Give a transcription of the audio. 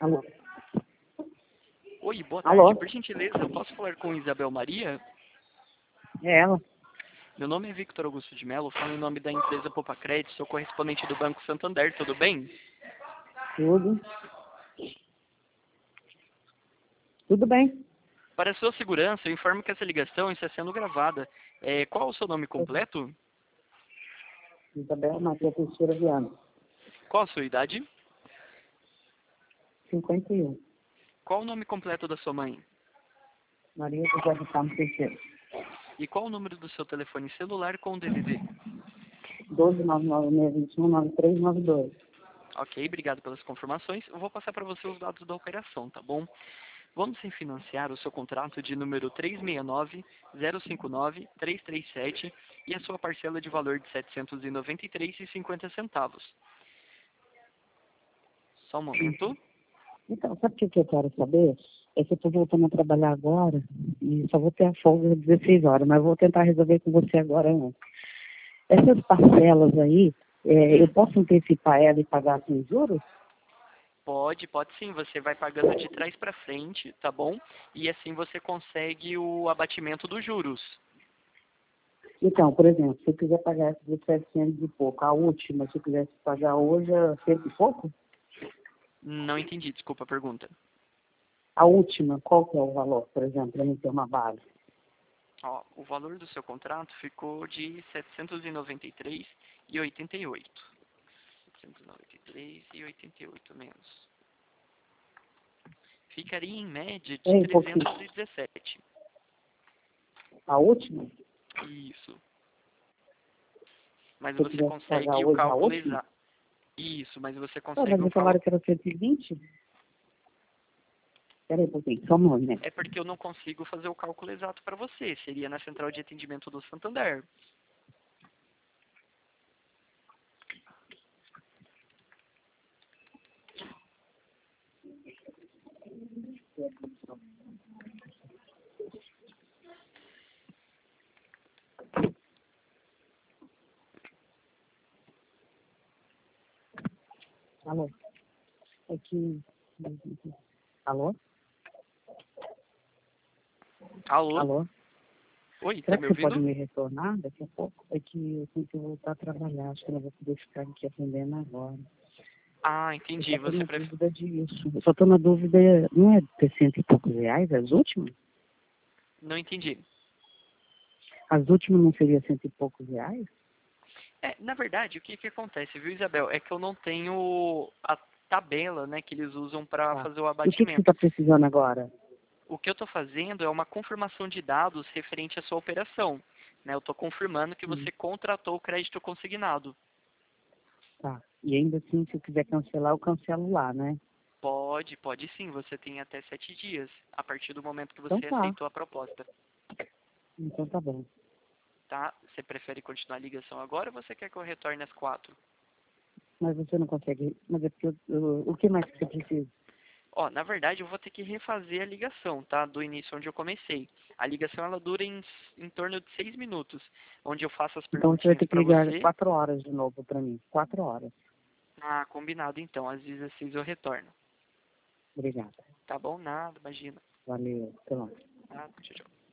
Alô? Oi, boa Alô? tarde. Por gentileza, eu posso falar com Isabel Maria? É ela? Meu nome é Victor Augusto de Mello, falo em nome da empresa Popacred, sou correspondente do Banco Santander, tudo bem? Tudo? Tudo bem? Para sua segurança, eu informo que essa ligação está sendo gravada. Qual o seu nome completo? Isabel Maria Teixeira Viana. Qual a sua idade? 51. Qual o nome completo da sua mãe? Maria José Ricardo Teixeira. E qual o número do seu telefone celular com o DDD? 12996219392. Ok, obrigado pelas confirmações. Eu vou passar para você os dados da operação, tá bom? Vamos refinanciar o seu contrato de número 369-059-337 e a sua parcela de valor de R$ 793,50. Só um momento. Então, sabe o que eu quero saber? É que eu estou voltando a trabalhar agora e só vou ter a folga às 16 horas, mas vou tentar resolver com você agora antes. Essas parcelas aí, eu posso antecipar ela e pagar sem juros? Pode sim. Você vai pagando de trás para frente, tá bom? E assim você consegue o abatimento dos juros. Então, por exemplo, se eu quiser pagar essa de 700 e pouco, a última, se eu quisesse pagar hoje, é 100 e pouco? Não entendi, desculpa a pergunta. A última, qual que é o valor, por exemplo, para mim ter uma base? Ó, o valor do seu contrato ficou de R$ 793,88. 793,88 menos. Ficaria em média de É um pouquinho. 317. A última? Isso. Mas Se eu você quisesse pagar consegue o hoje a cálculo última? exato. Isso, mas você Ah, consegue mas o me falaram cálculo. que era 120? Espera aí um pouquinho, só um momento. É porque eu não consigo fazer o cálculo exato para você. Seria na central de atendimento do Santander. Alô? É que... Alô? Alô? Alô? Oi, tá Será me que você pode ouvindo? me retornar daqui a pouco? É que eu tenho que voltar a trabalhar, acho que eu não vou poder ficar aqui atendendo agora. Ah, Eu entendi. só estou Você na prefere. dúvida disso. Eu só estou na dúvida, não é ter 100 e poucos reais, as últimas? Não entendi. As últimas não seriam 100 e poucos reais? Na verdade, o que que acontece, viu, Isabel? É que eu não tenho a tabela, né, que eles usam para Tá. fazer o E o que você abatimento. está precisando agora? O que eu estou fazendo é uma confirmação de dados referente à sua operação. Né? Eu estou confirmando que Hum, você contratou o crédito consignado. tá. E ainda assim, se eu quiser cancelar, eu cancelo lá, né? Pode sim. Você tem até 7 dias, a partir do momento que Então você tá. aceitou a proposta. Então tá bom. Tá? Você prefere continuar a ligação agora ou você quer que eu retorne às 4? Mas você não consegue. Mas é porque o que mais que você precisa? Ó, na verdade, eu vou ter que refazer a ligação, tá? Do início onde eu comecei. A ligação, ela dura em torno de 6 minutos, onde eu faço as Então você vai perguntinhas ter que para ligar você. 4 horas de novo pra mim. 4 horas. Ah, combinado então. Às 16 eu retorno. Obrigada. Tá bom? Nada, imagina. Valeu. Até mais. Nada, tchau, tchau.